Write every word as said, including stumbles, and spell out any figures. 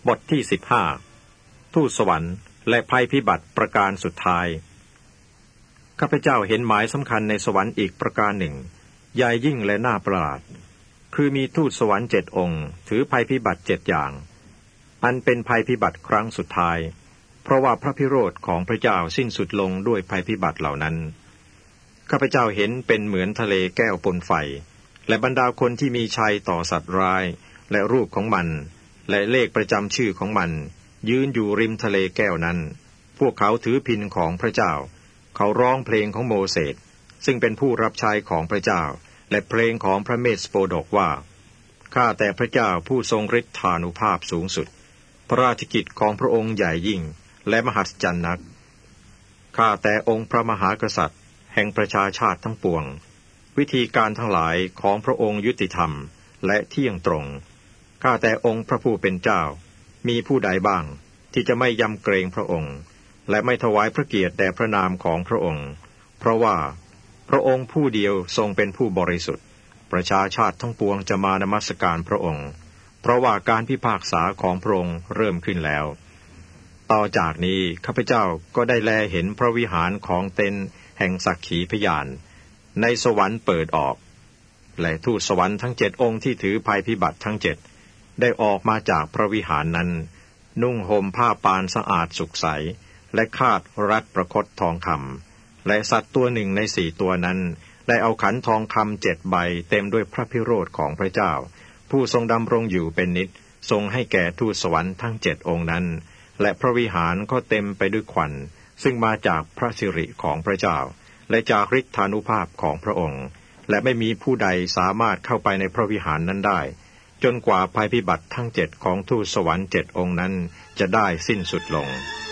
บทที่สิบห้าทูตสวรรค์และภัยพิบัติประการสุดท้ายข้าพเจ้าเห็นหมายสำคัญในสวรรค์อีกประการหนึ่งใหญ่ยิ่งและน่าประหลาดคือมีทูตสวรรค์เจ็ดองค์ถือภัยพิบัติเจ็ดอย่างอันเป็นภัยพิบัติครั้งสุดท้ายเพราะว่าพระพิโรธของพระเจ้าสิ้นสุดลงด้วยภัยพิบัติเหล่านั้นข้าพเจ้าเห็นเป็นเหมือนทะเลแก้วปนไฟและบรรดาคนที่มีชัยต่อสัตว์ร้ายและรูปของมันและเลขประจำชื่อของมันยืนอยู่ริมทะเลแก้วนั้นพวกเขาถือพิณของพระเจ้าเขาร้องเพลงของโมเสสซึ่งเป็นผู้รับใช้ของพระเจ้าและเพลงของพระเมสโปดกว่าข้าแต่พระเจ้าผู้ทรงฤทธานุภาพสูงสุดพระราชกิจของพระองค์ใหญ่ยิ่งและมหัศจรรย์นักข้าแต่องค์พระมหากษัตริย์แห่งประชาชาติทั้งปวงวิธีการทั้งหลายของพระองค์ยุติธรรมและเที่ยงตรงข้าแต่องค์พระผู้เป็นเจ้ามีผู้ใดบ้างที่จะไม่ยำเกรงพระองค์และไม่ถวายพระเกียรติแด่พระนามของพระองค์เพราะว่าพระองค์ผู้เดียวทรงเป็นผู้บริสุทธิ์ประชาชาติทั้งปวงจะมานมัสการพระองค์เพราะว่าการพิพากษาของพระองค์เริ่มขึ้นแล้วต่อจากนี้ข้าพเจ้าก็ได้แลเห็นพระวิหารของเต็นแห่งสักขีพยานในสวรรค์เปิดออกและทูตสวรรค์ทั้งเจ็ดองค์ที่ถือภัยพิบัติทั้งเจ็ดได้ออกมาจากพระวิหารนั้นนุ่งห่มผ้าปานสะอาดสุขใสและคาดรัดประคตทองคำและสัตว์ตัวหนึ่งในสี่ตัวนั้นได้เอาขันทองคำเจ็ดใบเต็มด้วยพระพิโรธของพระเจ้าผู้ทรงดำรงอยู่เป็นนิจทรงให้แก่ทูตสวรรค์ทั้งเจ็ดองค์นั้นและพระวิหารก็เต็มไปด้วยควันซึ่งมาจากพระสิริของพระเจ้าและจากฤทธานุภาพของพระองค์และไม่มีผู้ใดสามารถเข้าไปในพระวิหารนั้นได้จนกว่าภัยพิบัติทั้งเจ็ดของทูตสวรรค์เจ็ดองค์นั้นจะได้สิ้นสุดลง